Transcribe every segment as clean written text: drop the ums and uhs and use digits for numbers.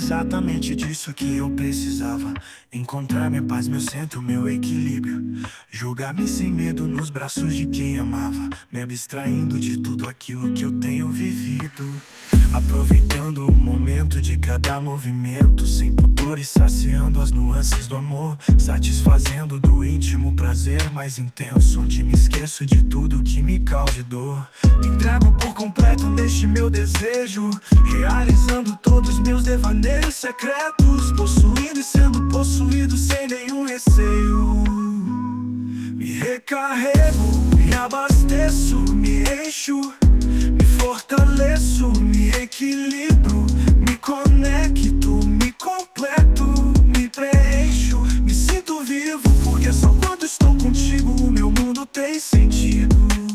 exatamente disso que eu precisava. Encontrar minha paz, meu centro, meu equilíbrio. Jogar-me sem medo nos braços de quem amava, me abstraindo de tudo aquilo que eu tenho vivido. Aproveitando o momento de cada movimento, sem pudor e saciando as nuances do amor, satisfazendo do íntimo prazer mais intenso, onde me esqueço de tudo que me cause dor. Me entrego por completo neste meu desejo, realizando todos meus devaneios secretos, possuindo e sendo possuído sem nenhum receio. Me recarrego, me abasteço, me encho, me fortaleço, me equilibro, me conecto, me completo, me preencho, me sinto vivo, porque só quando estou contigo o meu mundo tem sentido.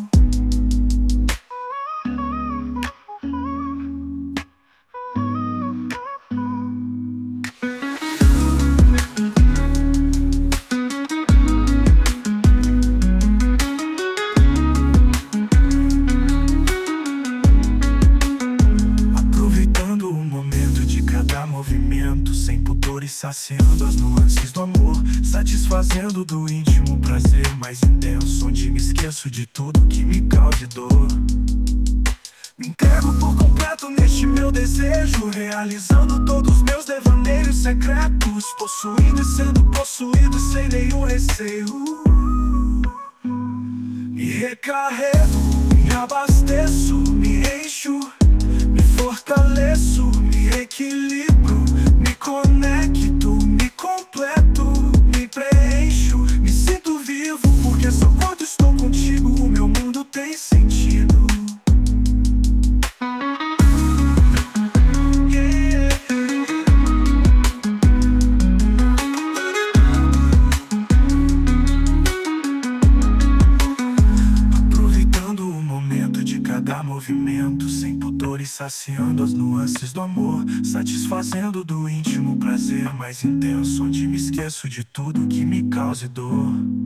Movimento sem pudor e saciando as nuances do amor, satisfazendo do íntimo prazer mais intenso, onde me esqueço de tudo que me cause dor. Me entrego por completo neste meu desejo, realizando todos meus devaneios secretos, possuindo e sendo possuído sem nenhum receio. Me recarrego, me abasteço, me encho, me fortaleço, me equilibro, me conecto, me completo, me preencho, me sinto vivo, porque só quando estou contigo o meu mundo tem sentido. Aproveitando o momento de cada movimento, sem pudor e saciando as nuances do amor, satisfazendo do íntimo prazer mais intenso, onde me esqueço de tudo que me cause dor.